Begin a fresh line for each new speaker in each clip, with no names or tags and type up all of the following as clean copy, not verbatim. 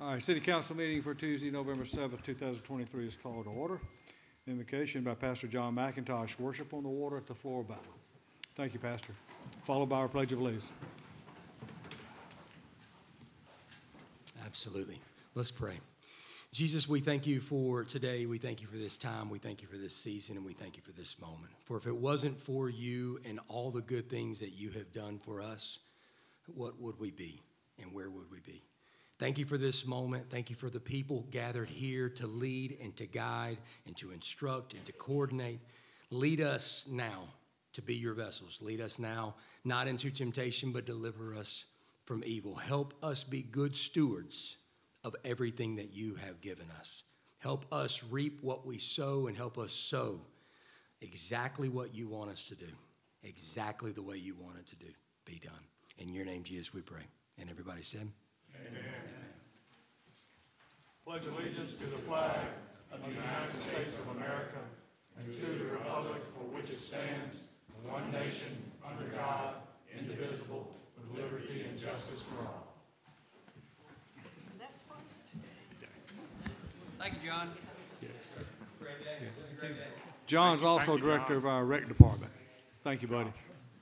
All right, City Council meeting for Tuesday, November 7th, 2023 is called to order. Invocation by Pastor John McIntosh, worship on the water at the floor bow. Thank you, Pastor. Followed by our Pledge of Allegiance.
Absolutely. Let's pray. Jesus, we thank you for today. We thank you for this time. We thank you for this season, and we thank you for this moment. For if it wasn't for you and all the good things that you have done for us, what would we be and where would we be? Thank you for this moment. Thank you for the people gathered here to lead and to guide and to instruct and to coordinate. Lead us now to be your vessels. Lead us now, not into temptation, but deliver us from evil. Help us be good stewards of everything that you have given us. Help us reap what we sow and help us sow exactly what you want us to do, exactly the way you want it to do. Be done. In your name, Jesus, we pray. And everybody said, Amen.
Pledge allegiance to the flag of the United States of America and to the republic for which it stands, one nation, under God, indivisible, with liberty and justice for all.
Thank you, John.
Great day.
John's also director of our rec department. Thank you, buddy.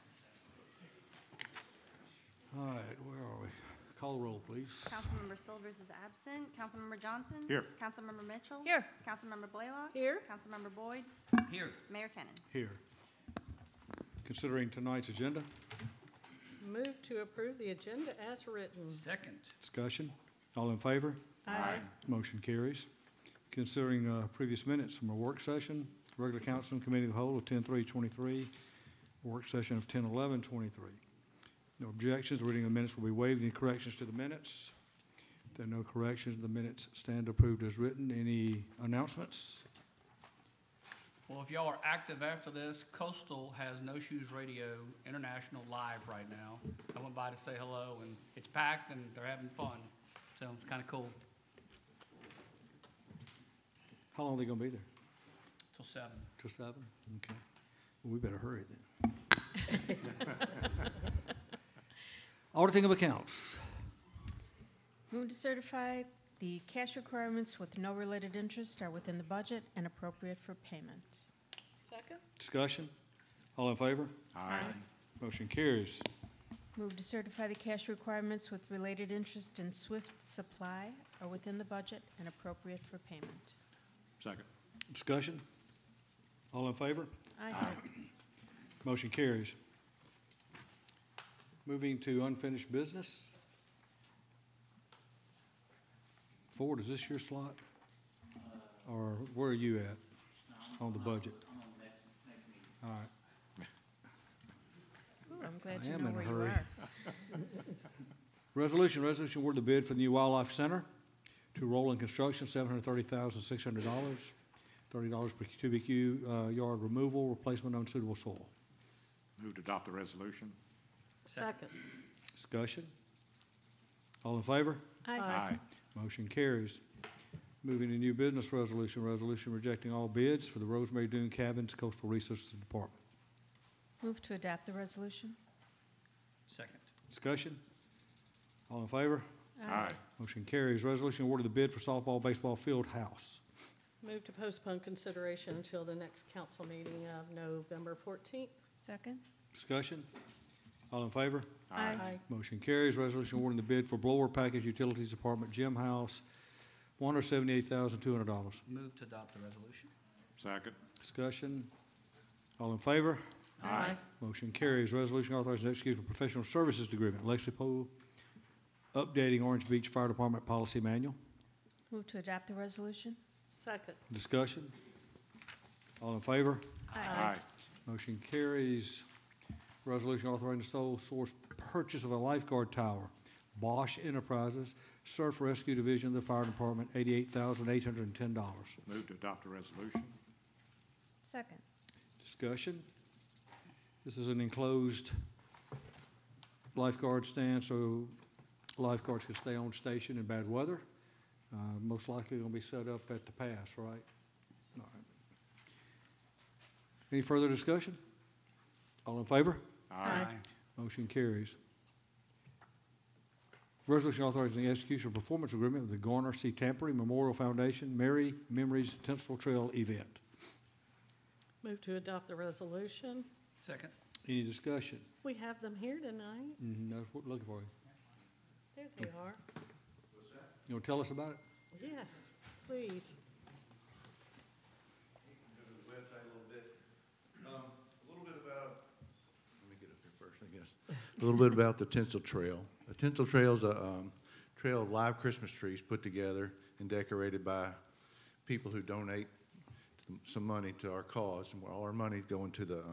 All right, where are we? Call the roll, please.
Councilmember Silvers is absent. Councilmember Johnson?
Here.
Councilmember Mitchell?
Here.
Councilmember Blaylock?
Here.
Councilmember Boyd?
Here.
Mayor Kennan.
Here. Considering tonight's agenda,
Move to approve the agenda as written.
Second.
discussion. All in favor?
Aye.
Motion carries. Considering previous minutes from a work session, regular council and committee of the whole of 10/3/23, work session of 10/11/23. No objections. The reading of the minutes will be waived. Any corrections to the minutes? If there are no corrections, the minutes stand approved as written. Any announcements?
Well, if y'all are active after this, Coastal has No Shoes Radio International live right now. I went by to say hello, and it's packed, and they're having fun, so it's kind of cool.
How long are they going to be there?
Till 7.
Till 7? Okay. Well, we better hurry then. Auditing of accounts.
Move to certify the cash requirements with no related interest are within the budget and appropriate for payment. Second.
Discussion. All in favor?
Aye.
Motion carries.
Move to certify the cash requirements with related interest in Swift Supply are within the budget and appropriate for payment.
Second.
Discussion. All in favor?
Aye.
Motion carries. Moving to unfinished business. Ford, is this your slot? Or where are you at on the budget? All right.
Ooh, I'm glad
I
you
am
know
in a
where you
hurry.
are.
Resolution award the bid for the new Wildlife Center to Roland Construction, $730,600, $30 per cubic yard removal, replacement unsuitable soil.
Move to adopt the resolution.
Second.
Discussion. All in favor?
Aye.
Motion carries. Moving to new business resolution rejecting all bids for the Rosemary Dune Cabins Coastal Resources Department.
Move to adopt the resolution.
Second.
Discussion. All in favor?
Aye.
Motion carries. Resolution awarded the bid for softball, baseball field house.
Move to postpone consideration until the next council meeting of November 14th.
Second.
Discussion. All in favor?
Aye.
Motion carries. Resolution awarding the bid for blower package utilities department gym house, $178,200.
Move to adopt the resolution.
Second.
Discussion. All in favor?
Aye.
Motion carries. Resolution authorizing execution of professional services agreement. Lexipol updating Orange Beach Fire Department policy manual.
Move to adopt the resolution.
Second.
Discussion. All in favor?
Aye.
Motion carries. Resolution authorizing the sole source purchase of a lifeguard tower. Bosch Enterprises, Surf Rescue Division of the Fire Department, $88,810.
Move to adopt the resolution.
Second.
Discussion. This is an enclosed lifeguard stand, so lifeguards can stay on station in bad weather. Most likely going to be set up at the pass, right? All right. Any further discussion? All in favor?
Aye.
Motion carries. Resolution authorizing the execution of performance agreement with the Garner C. Tampere Memorial Foundation Merry Memories Tinsel Trail event.
Move to adopt the resolution.
Second.
Any discussion?
We have them here tonight.
That's what we're looking for.
There they are.
You want to tell us about it?
Yes, please.
Go to the website a little bit. A little bit about, let me get up here first, I guess. A little bit about the Tinsel Trail. The Tinsel Trail is a trail of live Christmas trees put together and decorated by people who donate some money to our cause. And all our money is going to the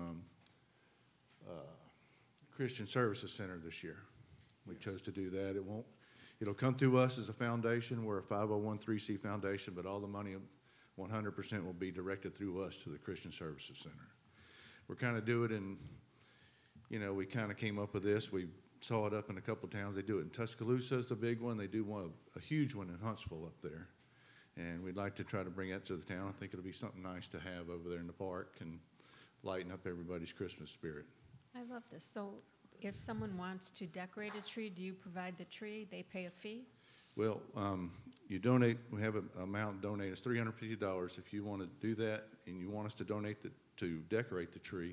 Christian Services Center this year. We chose to do that. It'll come through us as a foundation. We're a 501(c) foundation, but all the money, 100% will be directed through us to the Christian Services Center. We're kind of doing it in, we kind of came up with this. We saw it up in a couple of towns. They do it in Tuscaloosa, it's a big one. They do a huge one in Huntsville up there. And we'd like to try to bring that to the town. I think it'll be something nice to have over there in the park and lighten up everybody's Christmas spirit.
I love this. So if someone wants to decorate a tree, do you provide the tree? They pay a fee?
Well, you donate, we have an amount donated, it's $350. If you want to do that and you want us to donate to decorate the tree,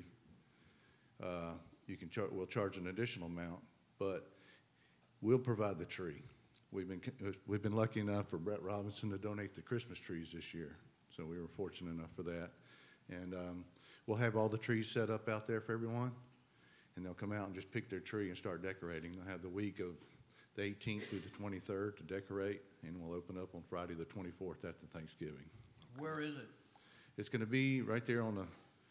we'll charge an additional amount, but we'll provide the tree. We've been lucky enough for Brett Robinson to donate the Christmas trees this year, so we were fortunate enough for that. And we'll have all the trees set up out there for everyone, and they'll come out and just pick their tree and start decorating. They'll have the week of the 18th through the 23rd to decorate, and we'll open up on Friday the 24th after Thanksgiving.
Where is it?
It's going to be right there on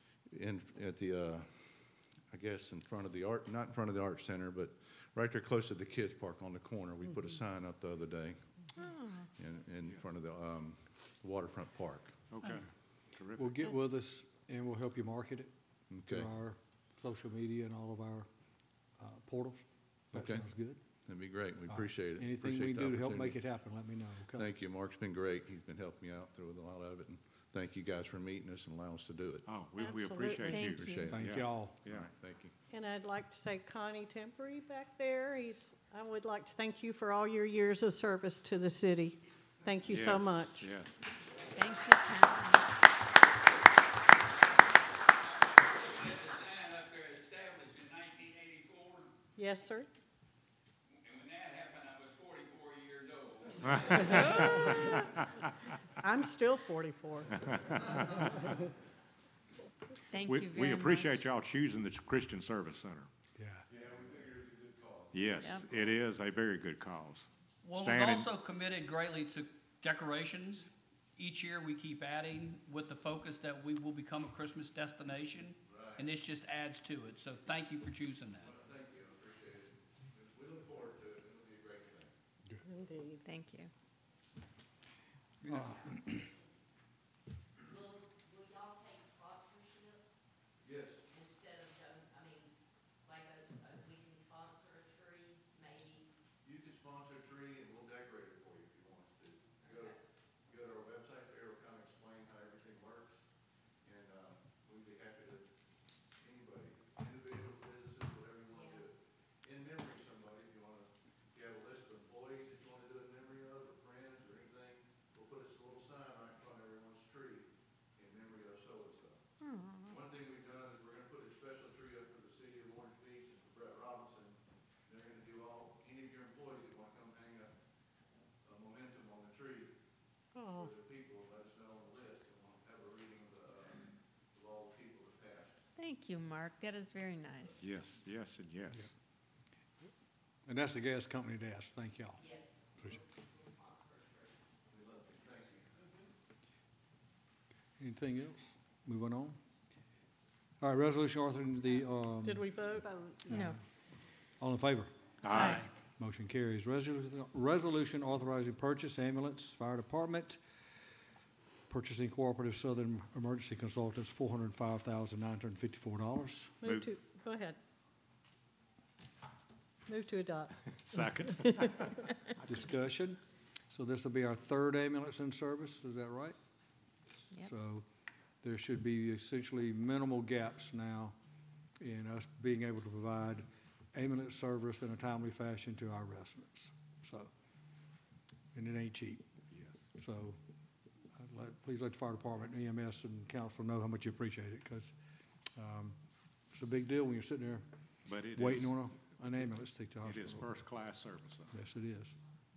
I guess in front of the art, not in front of the art center, but right there close to the kids park on the corner. We put a sign up the other day in front of the waterfront park.
Okay, terrific.
Well, get with us and we'll help you market it
Okay,
through our social media and all of our portals. That
Okay.
sounds good.
that'd be great. We
All right.
appreciate it.
Anything we
Appreciate
can
the
do to help make
opportunity.
it happen, let me know, okay?
Thank you. Mark's been great. He's been helping me out through a lot of it, and thank you guys for meeting us and allowing us to do it.
Oh, we
Absolutely.
appreciate you.
Thank you.
Appreciate it.
Thank
Yeah.
y'all.
Yeah.
All right, thank you.
And I'd like to say Connie Tempery back there, I would like to thank you for all your years of service to the city. Thank you so
Yes,
much.
Yes.
Thank you, Connie.
Sign up there established in 1984,
Yes, sir?
and when that happened, I was 44 years old.
I'm still 44.
Thank
We
you
we
very much.
appreciate y'all choosing the Christian Service Center.
Yeah.
Yes,
Yep.
it is a very good cause.
Well,
Standing-
we've also committed greatly to decorations. Each year, we keep adding with the focus that we will become a Christmas destination, and this just adds to it. So thank you for choosing that.
Thank you. I appreciate it. We look forward to it. It'll be a great thing.
Indeed.
Thank you.
Will y'all take sponsorships
Yes.
instead of, like we can sponsor a tree, maybe?
You can sponsor a tree and we'll decorate it for you if you want us to. Go to our website there, it'll kind of explain how everything works. And, we'd be happy to, anybody, individual businesses, whatever you want to do. In memory of somebody, if you have a list of employees that you want to do it in memory of, or friends or anything, we'll put this little sign right in front of everyone's tree in memory of so-and-so. One thing we've done is we're gonna put a special tree up for the city of Orange Beach and for Brett Robinson. They're gonna do any of your employees that wanna come hang a momentum on the tree
Oh,
for the people, let us know on the list, and we'll have a reading of all the people that passed.
Thank you, Mark. That is very nice.
Yes, yes, and yes.
And that's the gas company desk. Thank y'all.
Yes.
Appreciate it.
We love you, thank you.
Anything else? Moving on. All right, resolution authoring the,
did we vote?
No.
all in favor?
Aye.
Motion carries. Resolution authorizing purchase ambulance, fire department, purchasing Cooperative Southern Emergency Consultants, $405,954.
Move to, go ahead. Move to adopt.
Second.
Discussion. So this will be our third ambulance in service, is that right?
Yep.
So there should be essentially minimal gaps now in us being able to provide ambulance service in a timely fashion to our residents. so, and it ain't cheap.
Yes.
So, please let the fire department, EMS, and council know how much you appreciate it, because it's a big deal when you're sitting there
But it
waiting
is,
on an ambulance to take you to the
it
hospital.
is first-class service, though.
Yes, it is.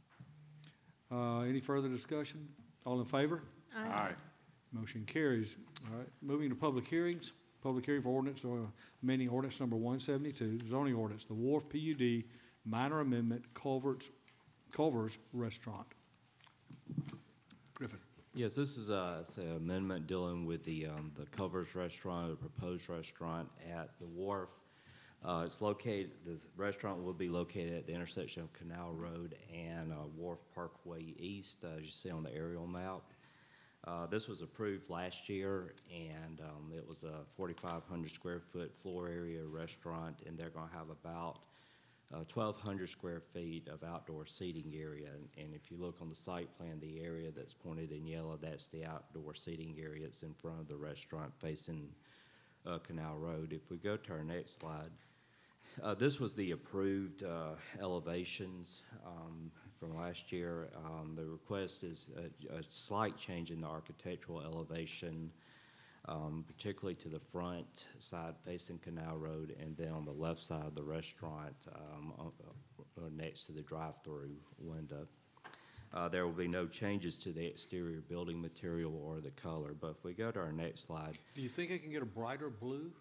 Any further discussion? All in favor?
Aye.
Motion carries. All right, moving to public hearings. Public hearing for ordinance or amending ordinance number 172, zoning ordinance, the Wharf PUD minor amendment Culver's Restaurant. Griffin.
Yes, this is it's an amendment dealing with the Culver's Restaurant, the proposed restaurant at the Wharf. It's located, the restaurant will be located at the intersection of Canal Road and Wharf Parkway East, as you see on the aerial map. This was approved last year, and it was a 4,500 square foot floor area restaurant, and they're going to have about 1,200 square feet of outdoor seating area. And if you look on the site plan, the area that's pointed in yellow, that's the outdoor seating area. It's in front of the restaurant facing Canal Road. If we go to our next slide, this was the approved elevations from last year. The request is a slight change in the architectural elevation, particularly to the front side facing Canal Road, and then on the left side of the restaurant next to the drive-through window. There will be no changes to the exterior building material or the color, but if we go to our next slide.
Do you think I can get a brighter blue?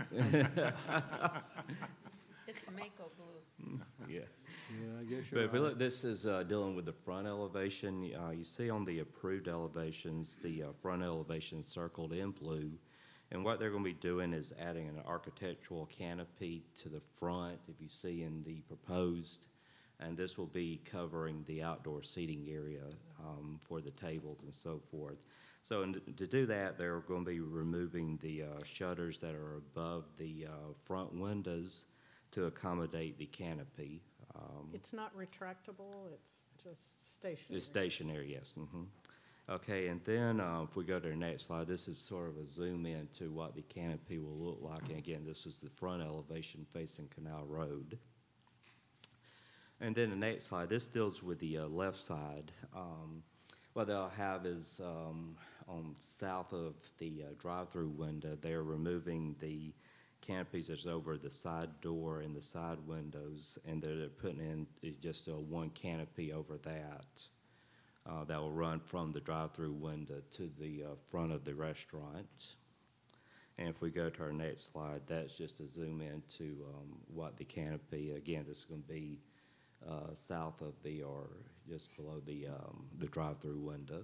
It's Mako blue.
Yeah.
Yeah, I guess
But
you're
if we
right.
look, this is dealing with the front elevation. You see on the approved elevations, the front elevation circled in blue. And what they're going to be doing is adding an architectural canopy to the front, if you see in the proposed. And this will be covering the outdoor seating area for the tables and so forth. So to do that, they're going to be removing the shutters that are above the front windows to accommodate the canopy.
It's not retractable, it's just stationary.
It's stationary, yes. Okay, and then if we go to the next slide, this is sort of a zoom in to what the canopy will look like. And again, this is the front elevation facing Canal Road. And then the next slide, this deals with the left side. What they'll have is on south of the drive-through window, they're removing the canopies that's over the side door and the side windows, and they're putting in just one canopy over that. That will run from the drive-through window to the front of the restaurant. And if we go to our next slide, that's just a zoom in to what the canopy, again, this is going to be south of the, or just below the drive-through window.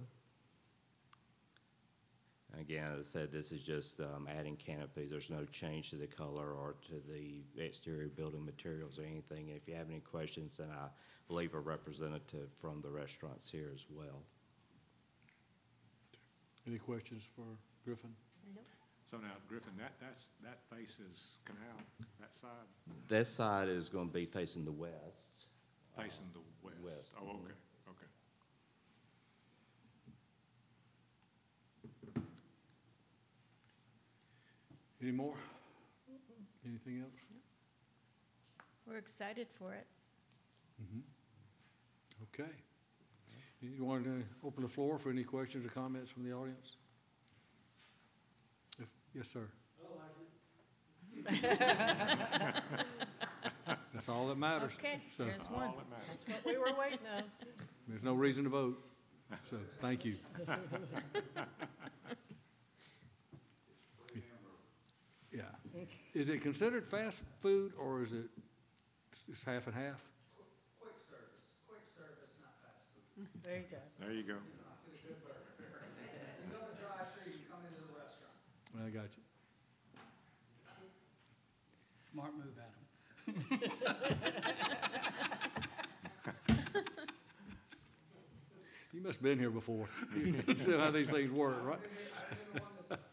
Again, as I said, this is just adding canopies. There's no change to the color or to the exterior building materials or anything. And if you have any questions, then I believe a representative from the restaurant's here as well.
Any questions for Griffin?
So now, Griffin, that faces Canal, that side,
This side is going to be facing the west.
facing the west?
West.
Oh, okay, okay.
Any more? Anything else?
We're excited for it.
Okay. You want to open the floor for any questions or comments from the audience? Yes, sir. That's all that matters.
Okay,
So
there's one.
All that matters.
That's what we were waiting on.
there's no reason to vote. So thank you. Yeah. Is it considered fast food or is it just half and half?
Quick service, not fast food.
There you go.
There you go.
You go to the drive-thru, you come into the restaurant.
I got you.
Smart move, Adam.
You must have been here before. You know how these things work, right?
I've been the one that's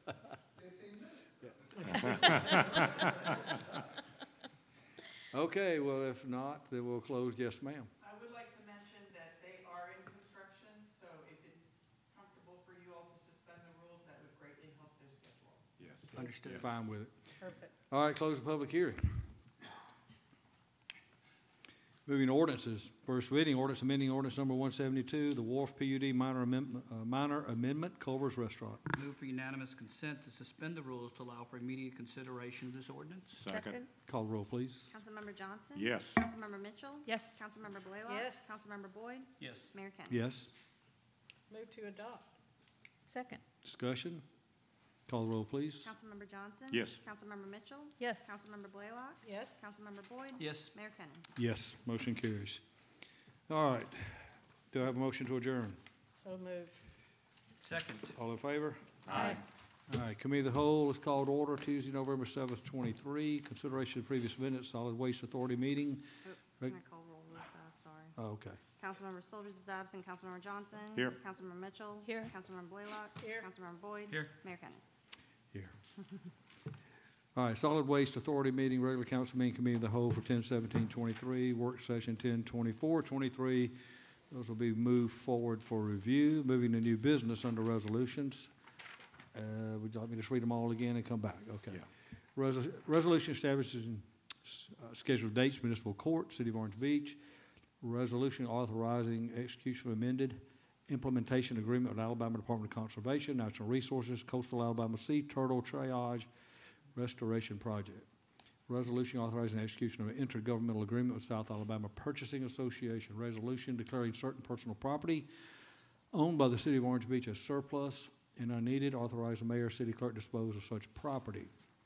15 minutes.
Okay, well, if not, then we'll close. Yes, ma'am.
I would like to mention that they are in construction, so if it's comfortable for you all to suspend the rules, that would greatly help their schedule.
Yes.
Understood.
Fine with it.
Perfect.
All right, close the public hearing. Moving to ordinances. First reading, ordinance amending ordinance number 172, the Wharf PUD minor amendment, Culver's Restaurant.
Move for unanimous consent to suspend the rules to allow for immediate consideration of this ordinance.
Second.
Call the roll, please.
Councilmember Johnson?
Yes.
Councilmember Mitchell?
Yes.
Councilmember Blaylock?
Yes.
Councilmember Boyd?
Yes.
Mayor Kenny?
Yes.
Move to adopt.
Second.
Discussion. Call the roll, please.
Councilmember Johnson?
Yes.
Councilmember Mitchell?
Yes.
Councilmember Blaylock?
Yes.
Councilmember Boyd?
Yes.
Mayor Kenny?
Yes, motion carries. All right. Do I have a motion to adjourn?
So moved.
Second.
All in favor?
Aye.
All right, Committee of the Whole is called to order Tuesday, November 7th, 23. Consideration of previous minutes, Solid Waste Authority meeting.
Can
Reg-
I call roll real fast? Sorry.
Oh, okay.
Councilmember Silvers is absent. Councilmember Johnson?
Here.
Councilmember Mitchell?
Here.
Councilmember Blaylock?
Here.
Councilmember Boyd?
Here.
Mayor Kenny?
Here. All right, Solid Waste Authority meeting, regular council meeting, Committee of the Whole for 10/17/23, work session 10/24/23. Those will be moved forward for review. Moving to new business under resolutions. Would you like me to just read them all again and come back? Okay.
Yeah.
Resolution establishes scheduled dates, municipal court, City of Orange Beach. Resolution authorizing execution of amended implementation agreement with Alabama Department of Conservation, Natural Resources, Coastal Alabama Sea Turtle Triage Restoration Project. Resolution authorizing execution of an intergovernmental agreement with South Alabama Purchasing Association. Resolution declaring certain personal property owned by the City of Orange Beach as surplus and unneeded. Authorize the mayor, city clerk dispose of such property.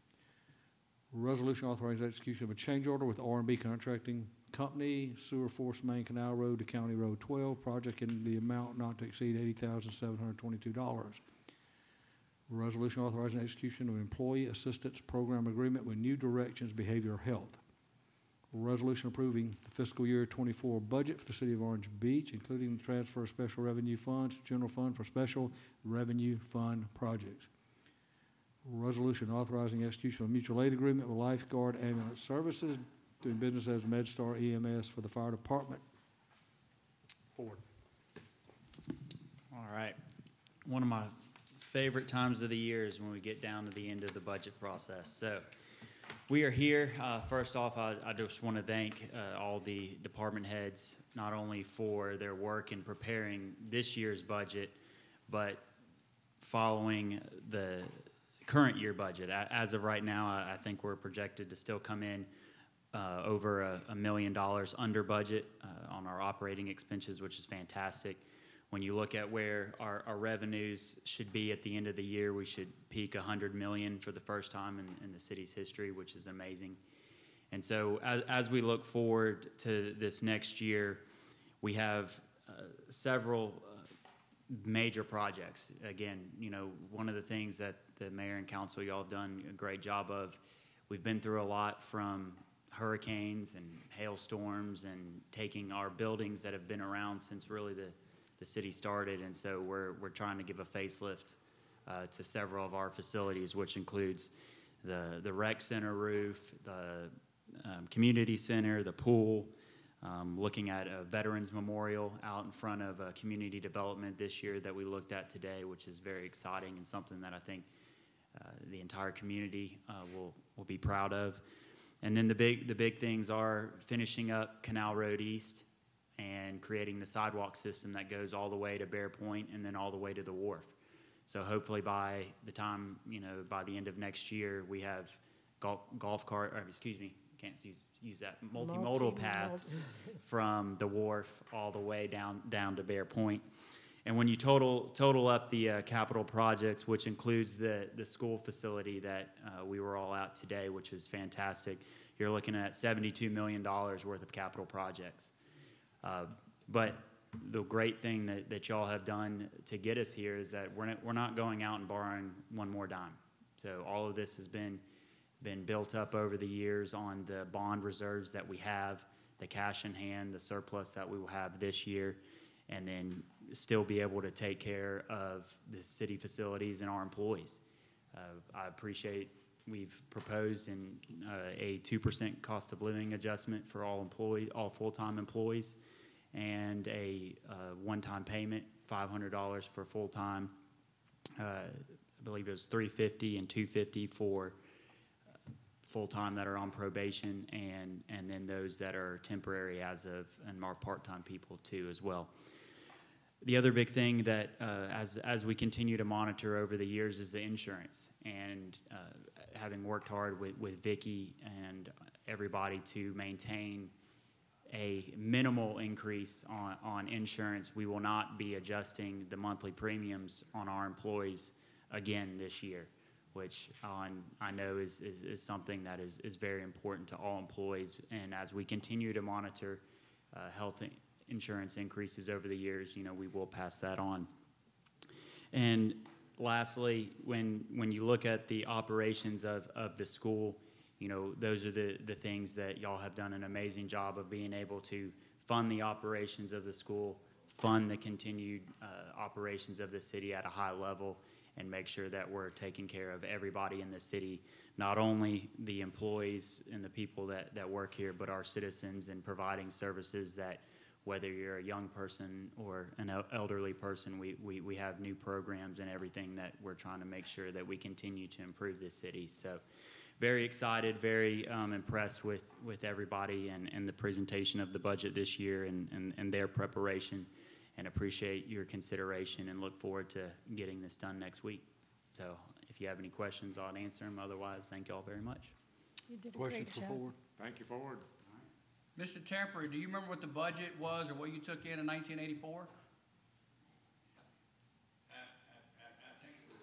Resolution authorizing execution of a change order with R&B Contracting Company, Sewer Force Main Canal Road to County Road 12, project in the amount not to exceed $80,722. Resolution authorizing execution of Employee Assistance Program Agreement with New Directions Behavioral Health. Resolution approving the fiscal year 24 budget for the City of Orange Beach, including the transfer of special revenue funds to general fund for special revenue fund projects. Resolution authorizing execution of a mutual aid agreement with Lifeguard Ambulance Services, doing business as MedStar EMS for the fire department. Ford.
All right. One of my favorite times of the year is when we get down to the end of the budget process. So we are here. First off, I just want to thank all the department heads, not only for their work in preparing this year's budget, but following the current year budget. As of right now, I think we're projected to still come in over $1 million under budget on our operating expenses, which is fantastic. When you look at where our revenues should be at the end of the year, we should peak $100 million for the first time in the city's history, which is amazing. And so as we look forward to this next year, we have several major projects. Again, you know, one of the things that the mayor and council, y'all have done a great job of, we've been through a lot from hurricanes and hailstorms and taking our buildings that have been around since really the city started, and so we're trying to give a facelift to several of our facilities, which includes the rec center roof, the community center, the pool, looking at a veterans memorial out in front of a community development this year that we looked at today, which is very exciting and something that I think the entire community will be proud of. And then the big things are finishing up Canal Road East and creating the sidewalk system that goes all the way to Bear Point and then all the way to the wharf. So hopefully by the time, by the end of next year, we have use that, multimodal paths from the wharf all the way down to Bear Point. And when you total up the capital projects, which includes the school facility that we were all at today, which was fantastic, you're looking at $72 million worth of capital projects. But the great thing that y'all have done to get us here is that we're not going out and borrowing one more dime. So all of this has been built up over the years on the bond reserves that we have, the cash in hand, the surplus that we will have this year, and then still be able to take care of the city facilities and our employees. I appreciate we've proposed a 2% cost of living adjustment for all full-time employees, and a one-time payment, $500 for full-time. I believe it was $350 and $250 full-time that are on probation, and then those that are temporary as of, and are part-time people too as well. The other big thing that, as we continue to monitor over the years, is the insurance. And having worked hard with Vicki and everybody to maintain a minimal increase on insurance, we will not be adjusting the monthly premiums on our employees again this year, which I know is something that is very important to all employees. And as we continue to monitor health insurance increases over the years, we will pass that on. And lastly, when you look at the operations of the school, those are the things that y'all have done an amazing job of being able to fund the operations of the school, fund the continued operations of the city at a high level, and make sure that we're taking care of everybody in the city, not only the employees and the people that work here, but our citizens, and providing services that, whether you're a young person or an elderly person, we have new programs and everything that we're trying to make sure that we continue to improve this city. So very excited, very impressed with everybody and the presentation of the budget this year and their preparation, and appreciate your consideration and look forward to getting this done next week. So if you have any questions, I'll answer them. Otherwise, thank you all very much.
You did a
Questions
great
for
job.
Ford?
Thank you, Ford.
Mr. Tempery, do you remember what the budget was or what you took in 1984?
I think it was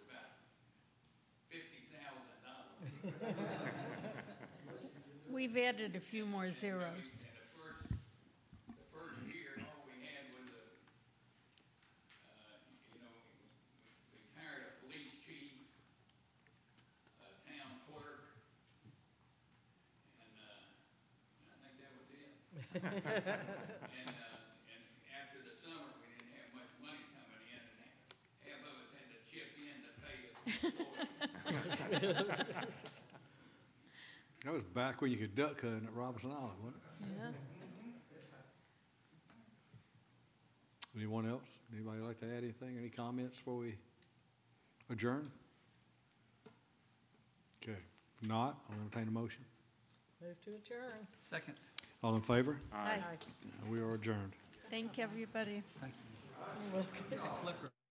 about $50,000.
We've added a few more zeros.
And the first year, all we had was we hired a police chief, a town clerk, and I think that was it. And after the summer, we didn't have much money coming in, and half of us had to chip in to pay us.
That was back when you could duck hunt at Robinson Island, wasn't it?
Yeah.
Anyone else? Anybody like to add anything? Any comments before we adjourn? Okay. If not, I'll entertain a motion.
Move to adjourn.
Second.
All in favor?
Aye.
We are adjourned.
Thank everybody.
Thank you. It's a clicker.